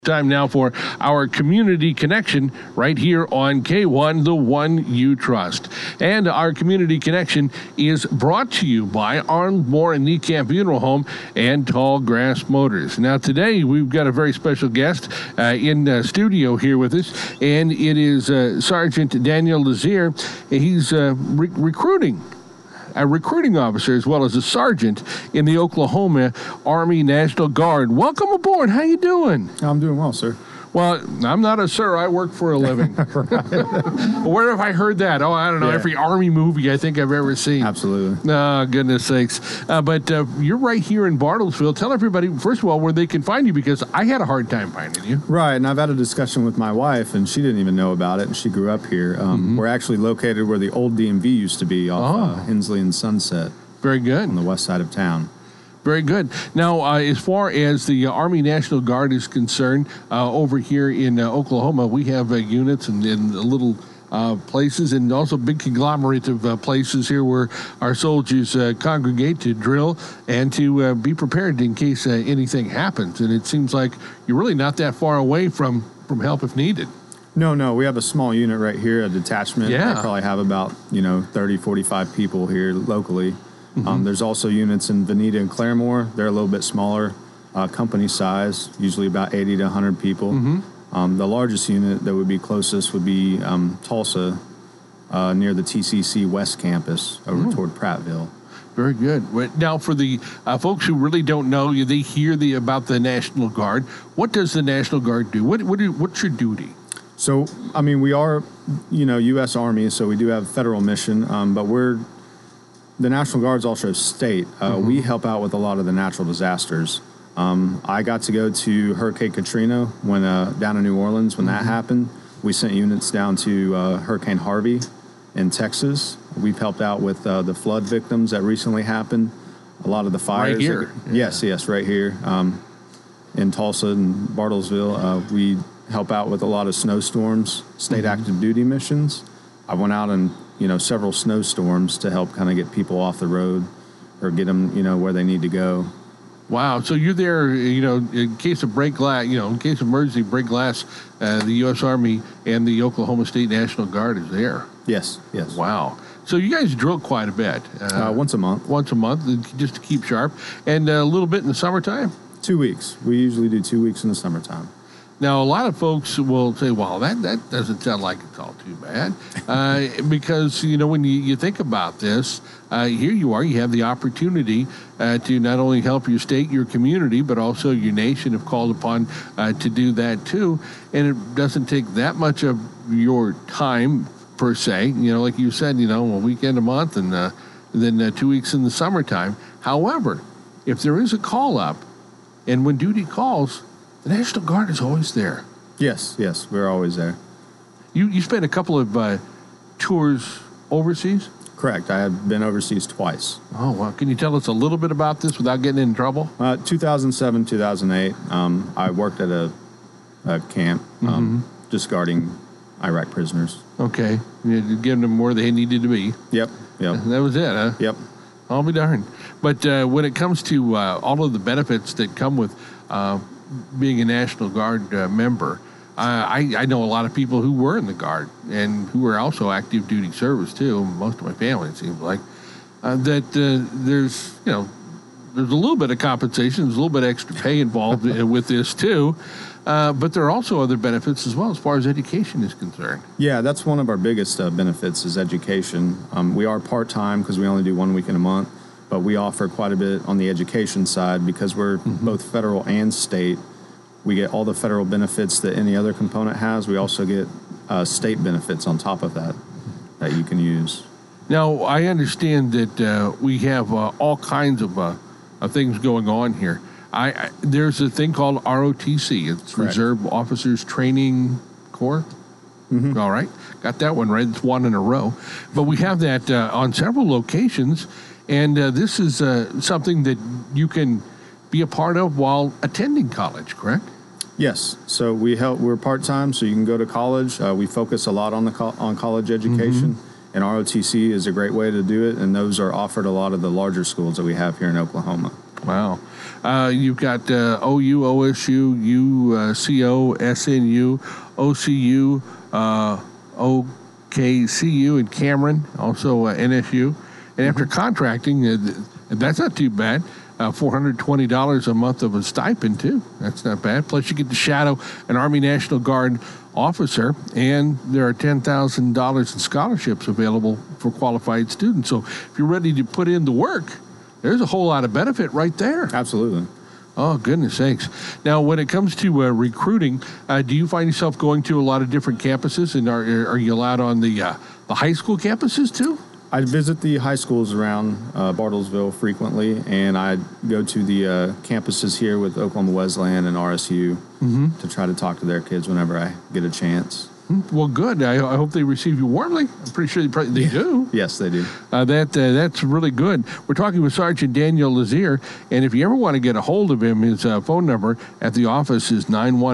Time now for our community connection right here on K1, the one you trust. And our community connection is brought to you by Arnmore and Niekamp Funeral Home and Tall Grass Motors. Now today we've got a very special guest in studio here with us, and it is Sergeant Daniel Lazier. He's recruiting a recruiting officer as well as a sergeant in the Oklahoma Army National Guard. Welcome aboard. How you doing? I'm doing well, sir. Well, I'm not a sir. I work for a living. Where have I heard that? Oh, I don't know. Yeah. Every Army movie I think I've ever seen. Absolutely. Oh, goodness sakes. But you're right here in Bartlesville. Tell everybody, first of all, where they can find you, because I had a hard time finding you. Right, and I've had a discussion with my wife, and she didn't even know about it, and she grew up here. We're actually located where the old DMV used to be off Hensley and Sunset Very good. on the west side of town. Very good. Now, as far as the Army National Guard is concerned, over here in Oklahoma, we have units and little places, and also big conglomerate of places here where our soldiers congregate to drill and to be prepared in case anything happens. And it seems like you're really not that far away from help if needed. No, we have a small unit right here, a detachment. Yeah. I probably have about 30, 45 people here locally. There's also units in Veneta and Claremore. They're a little bit smaller, company size, usually about 80 to 100 people. The largest unit that would be closest would be Tulsa, near the TCC West Campus over toward Prattville. Very good. Now, for the folks who really don't know, they hear about the National Guard. What does the National Guard do? What's your duty? So, we are, U.S. Army, so we do have federal mission, but the National Guard's also state. We help out with a lot of the natural disasters. I got to go to Hurricane Katrina when down in New Orleans when that happened. We sent units down to Hurricane Harvey in Texas. We've helped out with the flood victims that recently happened. A lot of the fires. Right here. Yes, right here in Tulsa and Bartlesville. We help out with a lot of snowstorms, state active duty missions. I went out and several snowstorms to help kind of get people off the road or get them, where they need to go. Wow. So you're there, in case of break glass, in case of emergency break glass, the U.S. Army and the Oklahoma State National Guard is there. Yes. Wow. So you guys drill quite a bit. Once a month. Once a month, just to keep sharp. And a little bit in the summertime? 2 weeks. We usually do 2 weeks in the summertime. Now, a lot of folks will say, well, that doesn't sound like it's all too bad. Because, when you think about this, here you are, you have the opportunity to not only help your state, your community, but also your nation if called upon to do that too. And it doesn't take that much of your time, per se. Like you said, a weekend a month and then 2 weeks in the summertime. However, if there is a call up and when duty calls, the National Guard is always there. Yes, we're always there. You spent a couple of tours overseas? Correct. I have been overseas twice. Oh, wow. Can you tell us a little bit about this without getting in trouble? 2007, 2008, I worked at a camp just guarding Iraq prisoners. Okay. You're getting them where they needed to be. Yep. That was it, huh? Yep. I'll be darned. But when it comes to all of the benefits that come with being a National Guard member, I know a lot of people who were in the Guard and who were also active duty service too. Most of my family, it seems like, that there's a little bit of compensation, there's a little bit of extra pay involved with this too. But there are also other benefits as well as far as education is concerned. Yeah, that's one of our biggest benefits is education. We are part-time because we only do 1 week in a month, but we offer quite a bit on the education side because we're both federal and state. We get all the federal benefits that any other component has. We also get state benefits on top of that you can use. Now, I understand that we have all kinds of things going on here. There's a thing called ROTC. It's Correct. Reserve Officers Training Corps. All right. Got that one right. It's one in a row. But we have that on several locations. And this is something that you can be a part of while attending college, correct? Yes. So we're part-time, so you can go to college. We focus a lot on on college education. And ROTC is a great way to do it, and those are offered a lot of the larger schools that we have here in Oklahoma. Wow. You've got OU, OSU, UCO, SNU, OCU, OKCU, and Cameron, also NSU. And after contracting, that's not too bad. $420 a month of a stipend, too. That's not bad. Plus, you get to shadow an Army National Guard officer, and there are $10,000 in scholarships available for qualified students. So if you're ready to put in the work, there's a whole lot of benefit right there. Absolutely. Oh, goodness sakes. Now, when it comes to recruiting, do you find yourself going to a lot of different campuses, and are you allowed on the high school campuses, too? I visit the high schools around Bartlesville frequently, and I go to the campuses here with Oklahoma Wesleyan and RSU to try to talk to their kids whenever I get a chance. Well, good. I hope they receive you warmly. I'm pretty sure they do. Yes, they do. That's really good. We're talking with Sergeant Daniel Lazier, and if you ever want to get a hold of him, his phone number at the office is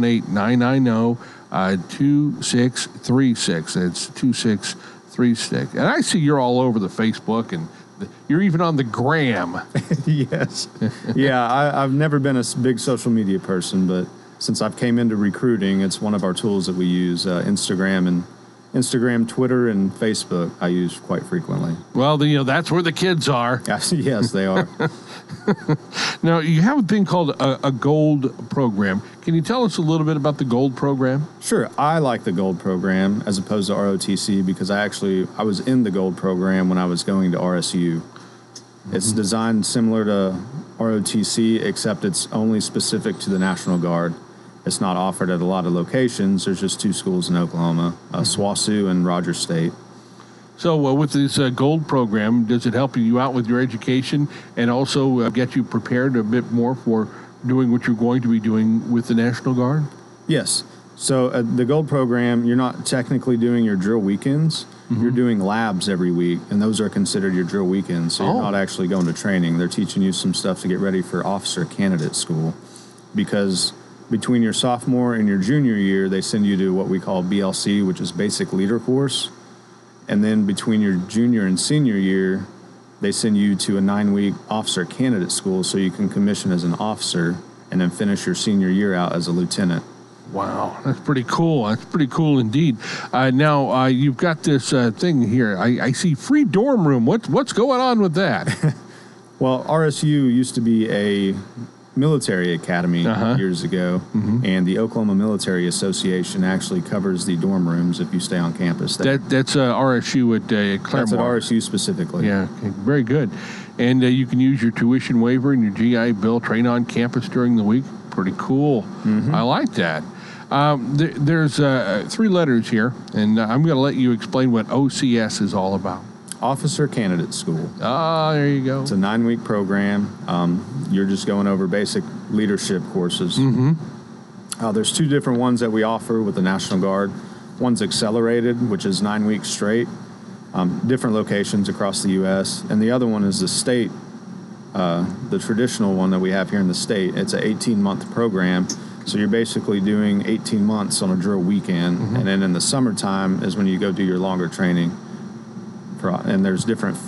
918-990-2636. That's 2636. And I see you're all over the Facebook, and you're even on the gram. Yes. Yeah, I've never been a big social media person, but since I've came into recruiting, it's one of our tools that we use. Instagram, Twitter, and Facebook I use quite frequently. Well, that's where the kids are. Yes, they are. Now, you have a thing called a gold program. Can you tell us a little bit about the gold program? Sure. I like the gold program as opposed to ROTC because I was in the gold program when I was going to RSU. It's designed similar to ROTC, except it's only specific to the National Guard. It's not offered at a lot of locations. There's just 2 schools in Oklahoma, SWOSU and Rogers State. So with this gold program, does it help you out with your education and also get you prepared a bit more for doing what you're going to be doing with the National Guard? Yes. So the gold program, you're not technically doing your drill weekends. You're doing labs every week, and those are considered your drill weekends. So you're not actually going to training. They're teaching you some stuff to get ready for officer candidate school, because between your sophomore and your junior year, they send you to what we call BLC, which is basic leader course. And then between your junior and senior year, they send you to a 9-week officer candidate school so you can commission as an officer and then finish your senior year out as a lieutenant. Wow, that's pretty cool. That's pretty cool indeed. Now, you've got this thing here. I see free dorm room. What's going on with that? Well, RSU used to be a military academy years ago, and the Oklahoma Military Association actually covers the dorm rooms if you stay on campus. That's RSU at Claremont. That's at RSU specifically. Yeah, okay, very good. And you can use your tuition waiver and your GI Bill, train on campus during the week. Pretty cool. I like that. There's 3 letters here, and I'm going to let you explain what OCS is all about. Officer Candidate School. Ah, there you go. It's a 9-week program. You're just going over basic leadership courses. There's 2 different ones that we offer with the National Guard. One's accelerated, which is 9 weeks straight, different locations across the U.S. And the other one is the state, the traditional one that we have here in the state. It's an 18-month program. So you're basically doing 18 months on a drill weekend. And then in the summertime is when you go do your longer training. And there's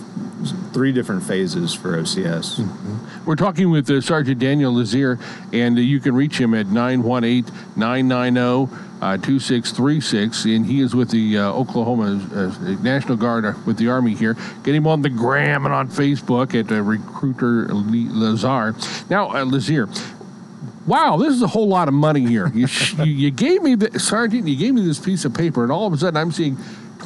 3 different phases for OCS. We're talking with Sergeant Daniel Lazier, and you can reach him at 918-990-2636, and he is with the Oklahoma National Guard with the Army here. Get him on the gram and on Facebook at Recruiter Lazier. Now, Lazier, wow, this is a whole lot of money here. You gave me, Sergeant, you gave me this piece of paper, and all of a sudden I'm seeing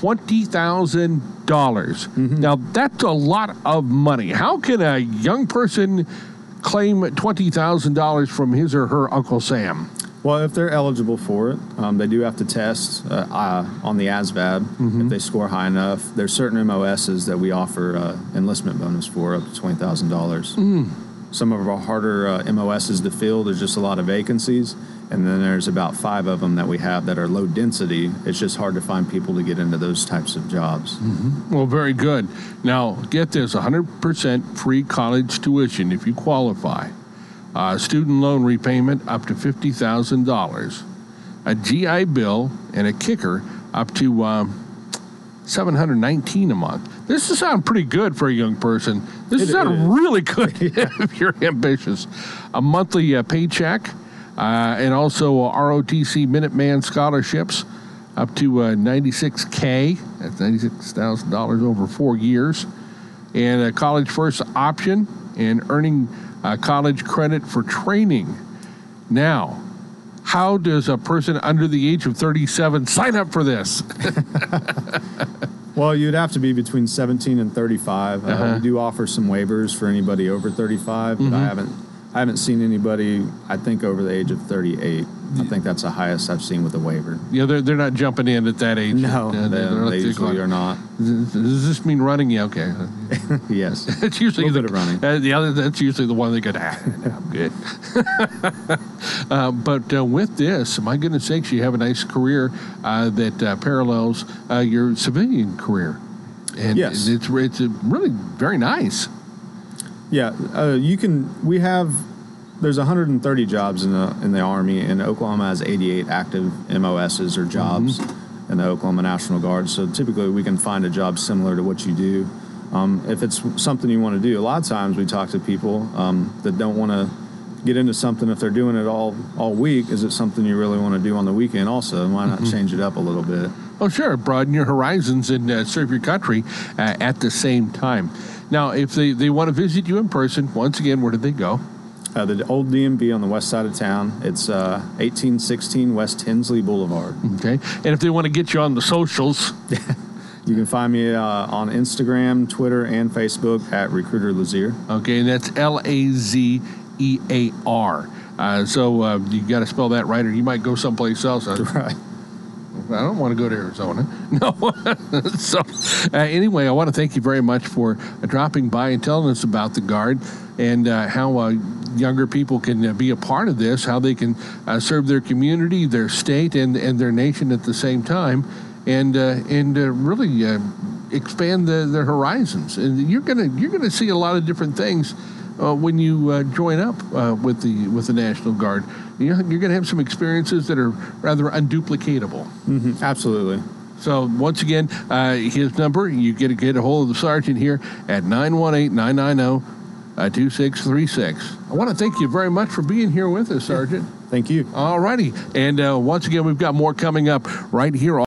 $20,000. Now, that's a lot of money. How can a young person claim $20,000 from his or her Uncle Sam? Well, if they're eligible for it, they do have to test on the ASVAB if they score high enough. There's certain MOSs that we offer enlistment bonus for up to $20,000. Some of our harder MOSs to fill, there's just a lot of vacancies. And then there's about 5 of them that we have that are low density. It's just hard to find people to get into those types of jobs. Well, very good. Now, get this, 100% free college tuition if you qualify. Student loan repayment up to $50,000. A GI Bill and a kicker up to $719 a month. This is sounding pretty good for a young person. This is sounding really good if you're ambitious. A monthly paycheck, and also ROTC Minuteman scholarships up to $96K. That's $96,000 over 4 years. And a college first option and earning college credit for training. Now, how does a person under the age of 37 sign up for this? Well, you'd have to be between 17 and 35. We do offer some waivers for anybody over 35, but I haven't seen anybody, I think, over the age of 38. I think that's the highest I've seen with a waiver. Yeah, they're not jumping in at that age. No, they usually are not. Does this mean running? Yeah, okay. Yes. It's usually a little bit of running. The other, that's usually the one that goes, I'm good. But with this, my goodness sakes, you have a nice career that parallels your civilian career. And yes. It's really very nice. Yeah, there's 130 jobs in the Army, and Oklahoma has 88 active MOSs or jobs in the Oklahoma National Guard. So typically we can find a job similar to what you do. If it's something you want to do, a lot of times we talk to people that don't want to get into something if they're doing it all week. Is it something you really want to do on the weekend also? Why not change it up a little bit? Oh, sure. Broaden your horizons and serve your country at the same time. Now, if they want to visit you in person, once again, where do they go? The old DMV on the west side of town. It's 1816 West Hensley Boulevard. Okay. And if they want to get you on the socials, you can find me on Instagram, Twitter, and Facebook at Recruiter Lazear. Okay, and that's Lazear. So you got to spell that right, or you might go someplace else. Right. I don't want to go to Arizona. No. So anyway, I want to thank you very much for dropping by and telling us about the Guard and how younger people can be a part of this, how they can serve their community, their state, and their nation at the same time, and really expand their horizons. And you're gonna see a lot of different things when you join up with the National Guard. You're going to have some experiences that are rather unduplicatable. Mm-hmm. Absolutely. So once again, his number, you get a hold of the sergeant here at 918-990-2636. I want to thank you very much for being here with us, Sergeant. Thank you. All righty. And once again, we've got more coming up right here.